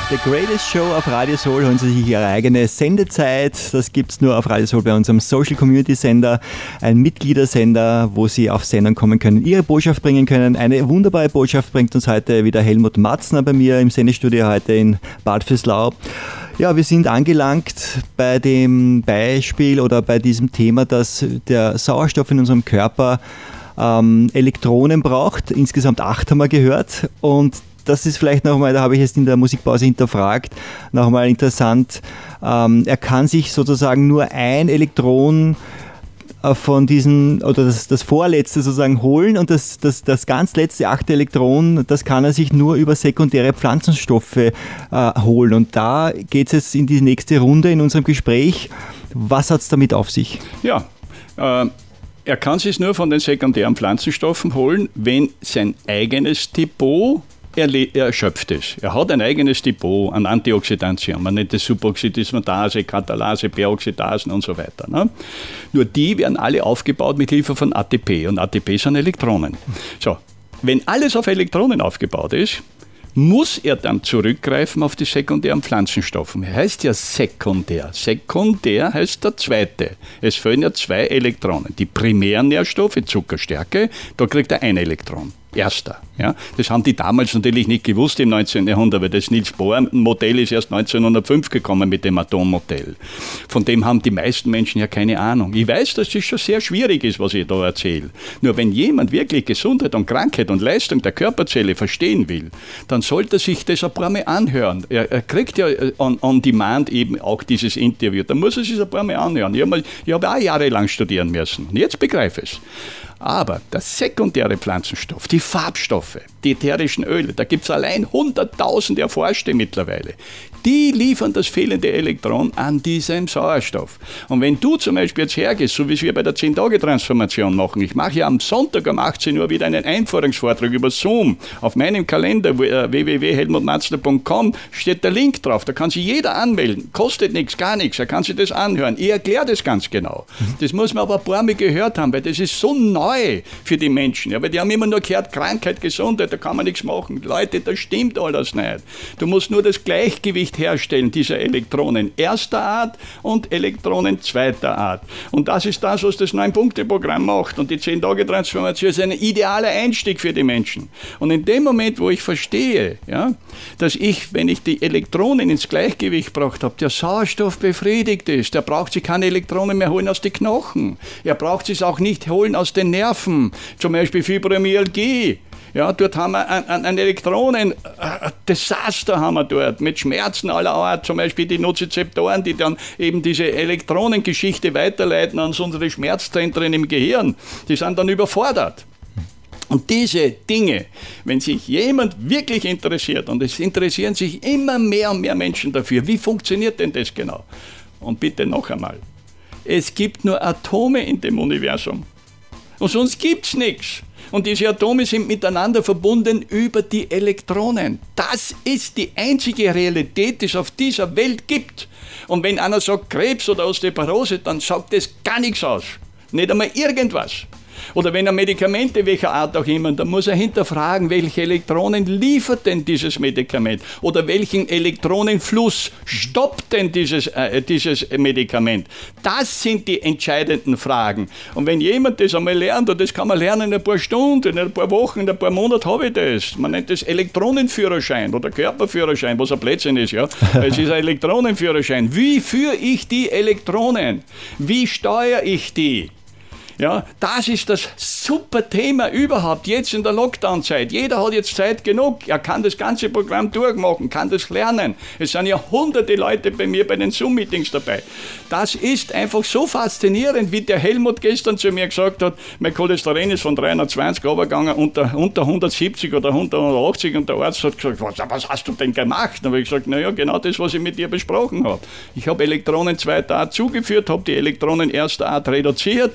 The Greatest Show auf Radio Soul, holen Sie sich Ihre eigene Sendezeit. Das gibt es nur auf Radio Soul bei unserem Social Community Sender, ein Mitgliedersender, wo Sie auf Sendung kommen können, Ihre Botschaft bringen können. Eine wunderbare Botschaft bringt uns heute wieder Helmut Matzner bei mir im Sendestudio heute in Bad Vöslau. Ja, wir sind angelangt bei dem Beispiel oder bei diesem Thema, dass der Sauerstoff in unserem Körper Elektronen braucht. Insgesamt 8 haben wir gehört. Und das ist vielleicht nochmal, da habe ich es in der Musikpause hinterfragt, nochmal interessant. Er kann sich sozusagen nur ein Elektron von diesen, oder das vorletzte sozusagen holen und das ganz letzte 8. Elektron, das kann er sich nur über sekundäre Pflanzenstoffe holen. Und da geht es jetzt in die nächste Runde in unserem Gespräch. Was hat es damit auf sich? Ja, er kann sich nur von den sekundären Pflanzenstoffen holen, wenn sein eigenes Depot erschöpft ist. Er hat ein eigenes Depot an Antioxidantien. Man nennt es Superoxidismutase, Katalase, Peroxidasen und so weiter. Ne? Nur die werden alle aufgebaut mit Hilfe von ATP. Und ATP sind Elektronen. So, wenn alles auf Elektronen aufgebaut ist, muss er dann zurückgreifen auf die sekundären Pflanzenstoffe. Heißt ja sekundär. Sekundär heißt der zweite. Es fehlen ja 2 Elektronen. Die primären Nährstoffe, Zucker, Stärke, da kriegt er ein Elektron. Erster. Ja. Das haben die damals natürlich nicht gewusst im 19. Jahrhundert, weil das Niels Bohr-Modell ist erst 1905 gekommen mit dem Atommodell. Von dem haben die meisten Menschen ja keine Ahnung. Ich weiß, dass das schon sehr schwierig ist, was ich da erzähle. Nur wenn jemand wirklich Gesundheit und Krankheit und Leistung der Körperzelle verstehen will, dann sollte er sich das ein paar Mal anhören. Er kriegt ja on demand eben auch dieses Interview. Da muss er sich ein paar Mal anhören. Ich habe auch jahrelang studieren müssen. Und jetzt begreife ich es. Aber der sekundäre Pflanzenstoff, die Farbstoffe, die ätherischen Öle, da gibt es allein 100.000 Erforschte mittlerweile. Die liefern das fehlende Elektron an diesem Sauerstoff. Und wenn du zum Beispiel jetzt hergehst, so wie wir bei der 10-Tage-Transformation machen, ich mache ja am Sonntag um 18 Uhr wieder einen Einführungsvortrag über Zoom. Auf meinem Kalender www.helmutmatzner.com steht der Link drauf, da kann sich jeder anmelden. Kostet nichts, gar nichts, er kann sich das anhören. Ich erkläre das ganz genau. Das muss man aber ein paar Mal gehört haben, weil das ist so neu für die Menschen. Ja, weil die haben immer nur gehört, Krankheit, Gesundheit, da kann man nichts machen. Leute, das stimmt alles nicht. Du musst nur das Gleichgewicht herstellen dieser Elektronen erster Art und Elektronen zweiter Art. Und das ist das, was das 9-Punkte-Programm macht. Und die 10-Tage-Transformation ist ein idealer Einstieg für die Menschen. Und in dem Moment, wo ich verstehe, ja, dass wenn ich die Elektronen ins Gleichgewicht gebracht habe, der Sauerstoff befriedigt ist, der braucht sich keine Elektronen mehr holen aus den Knochen. Er braucht sich auch nicht holen aus den Nerven, zum Beispiel Fibromyalgie. Ja, dort haben wir ein Desaster haben wir dort, mit Schmerzen aller Art, zum Beispiel die Nozizeptoren, die dann eben diese Elektronengeschichte weiterleiten an unsere Schmerzzentren im Gehirn. Die sind dann überfordert. Und diese Dinge, wenn sich jemand wirklich interessiert, und es interessieren sich immer mehr und mehr Menschen dafür, wie funktioniert denn das genau? Und bitte noch einmal, es gibt nur Atome in dem Universum. Und sonst gibt es nichts. Und diese Atome sind miteinander verbunden über die Elektronen. Das ist die einzige Realität, die es auf dieser Welt gibt. Und wenn einer sagt Krebs oder Osteoporose, dann sagt das gar nichts aus. Nicht einmal irgendwas. Oder wenn er Medikamente welcher Art auch immer, dann muss er hinterfragen, welche Elektronen liefert denn dieses Medikament oder welchen Elektronenfluss stoppt denn dieses Medikament. Das sind die entscheidenden Fragen. Und wenn jemand das einmal lernt, und das kann man lernen in ein paar Stunden, in ein paar Wochen, in ein paar Monaten habe ich das. Man nennt das Elektronenführerschein oder Körperführerschein, was ein Blödsinn ist. Ja? Es ist ein Elektronenführerschein. Wie führe ich die Elektronen? Wie steuere ich die? Ja, das ist das super Thema überhaupt, jetzt in der Lockdown-Zeit. Jeder hat jetzt Zeit genug, er kann das ganze Programm durchmachen, kann das lernen. Es sind ja hunderte Leute bei mir bei den Zoom-Meetings dabei. Das ist einfach so faszinierend, wie der Helmut gestern zu mir gesagt hat, mein Cholesterin ist von 320 runtergegangen unter 170 oder 180 und der Arzt hat gesagt, was hast du denn gemacht? Dann habe ich gesagt, naja, genau das, was ich mit dir besprochen habe. Ich habe Elektronen zweiter Art zugeführt, habe die Elektronen erster Art reduziert,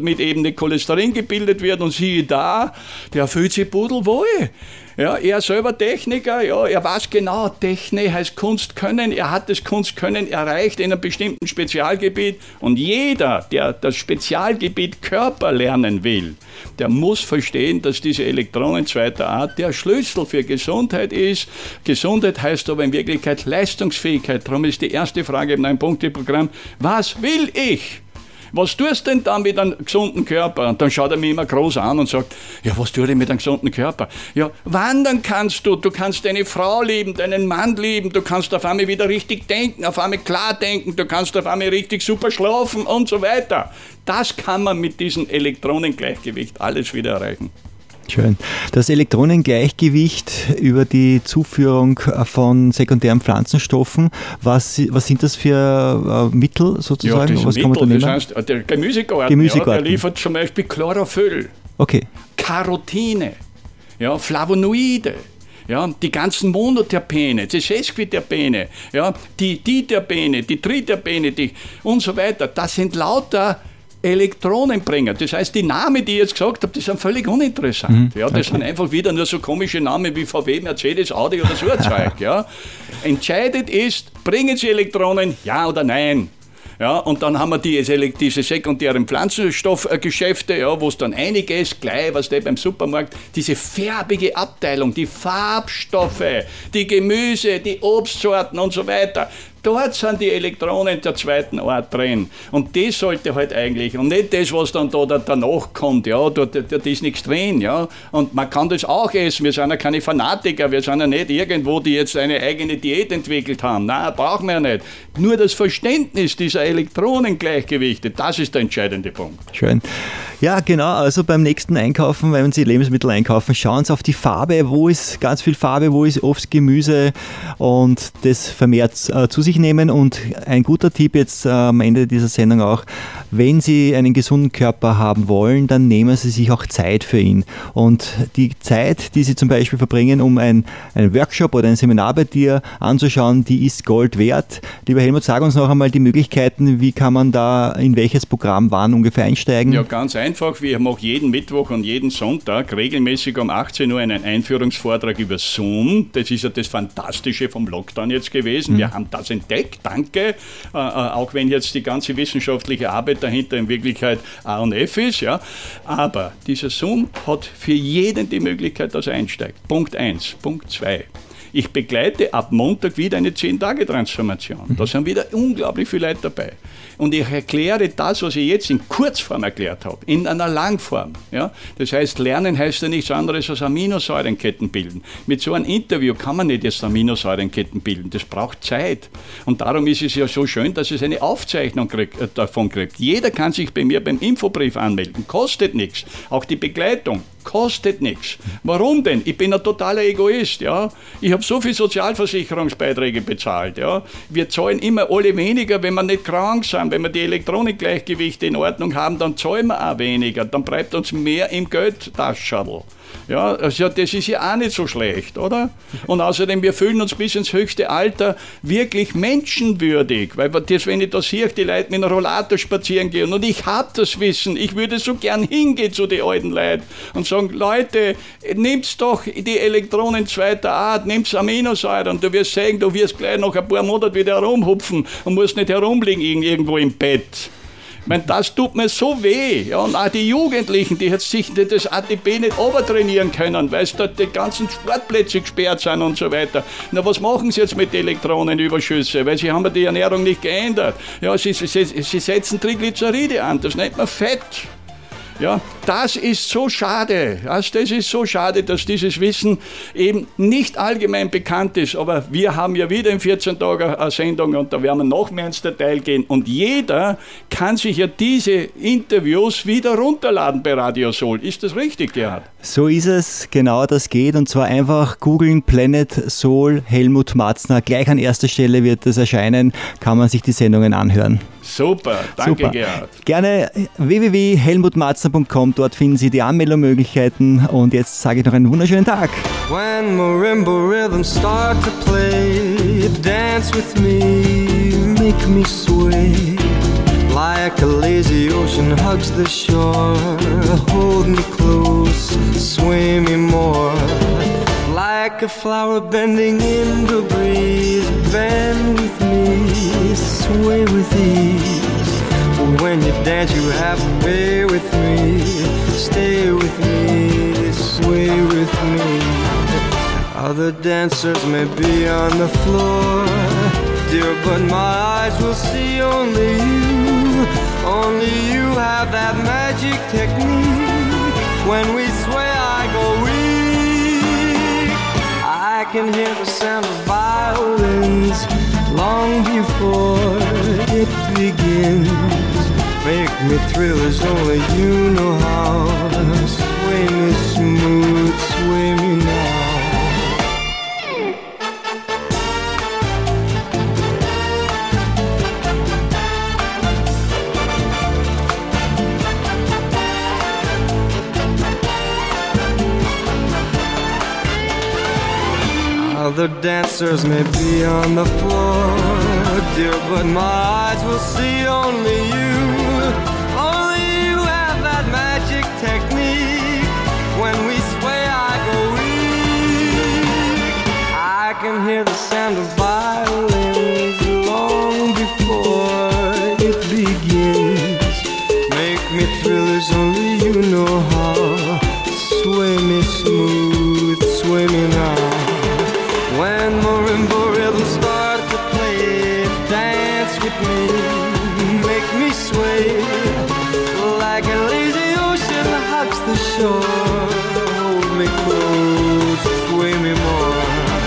damit eben nicht Cholesterin gebildet wird. Und siehe da, der fühlt sich pudelwohl. Ja, er selber Techniker, ja, er weiß genau, Technik heißt Kunst können, er hat das Kunstkönnen erreicht in einem bestimmten Spezialgebiet und jeder, der das Spezialgebiet Körper lernen will, der muss verstehen, dass diese Elektronen zweiter Art der Schlüssel für Gesundheit ist. Gesundheit heißt aber in Wirklichkeit Leistungsfähigkeit. Darum ist die erste Frage im 9-Punkte-Programm, was will ich? Was tust du denn dann mit einem gesunden Körper? Und dann schaut er mich immer groß an und sagt, ja, was tue ich mit einem gesunden Körper? Ja, wandern kannst du kannst deine Frau lieben, deinen Mann lieben, du kannst auf einmal wieder richtig denken, auf einmal klar denken, du kannst auf einmal richtig super schlafen und so weiter. Das kann man mit diesem Elektronengleichgewicht alles wieder erreichen. Schön. Das Elektronengleichgewicht über die Zuführung von sekundären Pflanzenstoffen, was sind das für Mittel sozusagen? Ja, das was kann man da nehmen? Das heißt, der Gemüsegarten. Ja, der liefert zum Beispiel Chlorophyll, okay. Carotine, ja, Flavonoide. Ja, die ganzen Monoterpene, die Sesquiterpene, ja, die Diterpene, die Triterpene und so weiter. Das sind lauter Elektronenbringer. Das heißt, die Namen, die ich jetzt gesagt habe, die sind völlig uninteressant. Ja, das sind einfach wieder nur so komische Namen wie VW, Mercedes, Audi oder so ein Zeug. Ja. Entscheidend ist, bringen sie Elektronen, ja oder nein? Ja, und dann haben wir diese sekundären Pflanzenstoffgeschäfte, ja, wo es dann einiges gleich, was der beim Supermarkt, diese färbige Abteilung, die Farbstoffe, die Gemüse, die Obstsorten und so weiter. Dort sind die Elektronen der zweiten Art drin. Und das sollte halt eigentlich, und nicht das, was dann da danach kommt, ja, da ist nichts drin, ja. Und man kann das auch essen, wir sind ja keine Fanatiker, wir sind ja nicht irgendwo, die jetzt eine eigene Diät entwickelt haben. Nein, brauchen wir ja nicht. Nur das Verständnis dieser Elektronengleichgewichte, das ist der entscheidende Punkt. Schön. Ja, genau, also beim nächsten Einkaufen, wenn Sie Lebensmittel einkaufen, schauen Sie auf die Farbe, wo ist ganz viel Farbe, wo ist oft Gemüse und das vermehrt zu sich nehmen. Und ein guter Tipp jetzt am Ende dieser Sendung auch, wenn Sie einen gesunden Körper haben wollen, dann nehmen Sie sich auch Zeit für ihn. Und die Zeit, die Sie zum Beispiel verbringen, um einen Workshop oder ein Seminar bei dir anzuschauen, die ist Gold wert. Lieber Helmut, sag uns noch einmal die Möglichkeiten, wie kann man da in welches Programm wann ungefähr einsteigen? Ja, ganz einfach. Wir machen jeden Mittwoch und jeden Sonntag regelmäßig um 18 Uhr einen Einführungsvortrag über Zoom. Das ist ja das Fantastische vom Lockdown jetzt gewesen. Wir haben das entdeckt, danke. Auch wenn jetzt die ganze wissenschaftliche Arbeit dahinter in Wirklichkeit A und F ist. Ja. Aber dieser Zoom hat für jeden die Möglichkeit, dass er einsteigt. Punkt 1. Punkt 2. Ich begleite ab Montag wieder eine 10-Tage-Transformation. Da sind wieder unglaublich viele Leute dabei. Und ich erkläre das, was ich jetzt in Kurzform erklärt habe, in einer Langform. Ja? Das heißt, Lernen heißt ja nichts anderes als Aminosäurenketten bilden. Mit so einem Interview kann man nicht jetzt Aminosäurenketten bilden. Das braucht Zeit. Und darum ist es ja so schön, dass es eine Aufzeichnung davon kriegt. Jeder kann sich bei mir beim Infobrief anmelden. Kostet nichts. Auch die Begleitung kostet nichts. Warum denn? Ich bin ein totaler Egoist. Ja? Ich habe so viele Sozialversicherungsbeiträge bezahlt. Ja? Wir zahlen immer alle weniger, wenn wir nicht krank sind. Wenn wir die Elektronikkleichgewichte in Ordnung haben, dann zahlen wir auch weniger. Dann bleibt uns mehr im Geldtaschenschattel. Ja, also das ist ja auch nicht so schlecht, oder? Und außerdem, wir fühlen uns bis ins höchste Alter wirklich menschenwürdig, weil das, wenn ich da sehe, die Leute mit einem Rollator spazieren gehen und ich habe das Wissen, ich würde so gern hingehen zu den alten Leuten und sagen, Leute, nehmt doch die Elektronen zweiter Art, nehmt Aminosäure und du wirst sehen, du wirst gleich nach ein paar Monaten wieder herumhupfen und musst nicht herumliegen irgendwo im Bett. Ich meine, das tut mir so weh. Ja, und auch die Jugendlichen, die jetzt sich das ATP nicht obertrainieren können, weil dort die ganzen Sportplätze gesperrt sind und so weiter. Na, was machen sie jetzt mit den Elektronenüberschüsse? Weil sie haben ja die Ernährung nicht geändert. Ja, sie setzen Triglyceride an, das nennt man Fett. Ja, das ist so schade. Das ist so schade, dass dieses Wissen eben nicht allgemein bekannt ist. Aber wir haben ja wieder in 14 Tagen eine Sendung und da werden wir noch mehr ins Detail gehen. Und jeder kann sich ja diese Interviews wieder runterladen bei Radio Soul. Ist das richtig, Gerhard? So ist es, genau, das geht. Und zwar einfach googeln Planet Soul Helmut Matzner. Gleich an erster Stelle wird das erscheinen, kann man sich die Sendungen anhören. Super, danke Super. Gerhard. Gerne www.helmutmatzner.com, dort finden Sie die Anmeldungsmöglichkeiten und jetzt sage ich noch einen wunderschönen Tag. When marimba rhythms start to play, dance with me, make me sway Like a lazy ocean hugs the shore, hold me close, sway me more. Like a flower bending in the breeze, bend with me, sway with ease. When you dance you have a way with me, stay with me, sway with me. Other dancers may be on the floor, dear, but my eyes will see only you. Only you have that magic technique. When we sway I go weak. I can hear the sound of violins long before it begins. Make me thrill as only you know how. Sway me smooth, sway me now. Other dancers may be on the floor, dear, but my eyes will see only you. Only you have that magic technique. When we sway I go weak. I can hear the sound of violins long before it begins. Make me thrill as only you know how. Sway me smooth, sway me now. When marimba rhythms start to play, dance with me, make me sway. Like a lazy ocean hugs the shore, hold me close, sway me more.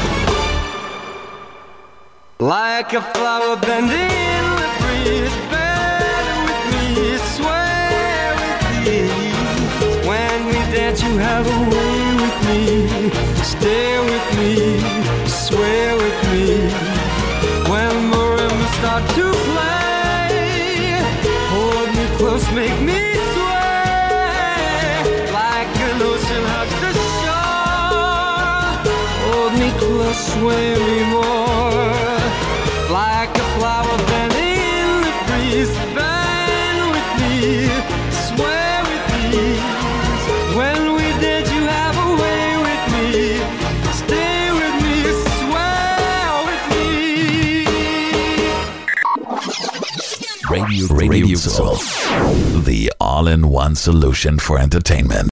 Like a flower bending in the breeze, bend with me, sway with ease. When we dance you have a way with me, stay with me, sway with me. When marimbas start to play, hold me close, make me sway. Like an ocean hugs the shore, hold me close, sway me more. Like a flower bending in the breeze, bend with me, sway with me. When we dance you have a way with me, stay with me, sway with me. Radio Soul, the all-in-one solution for entertainment.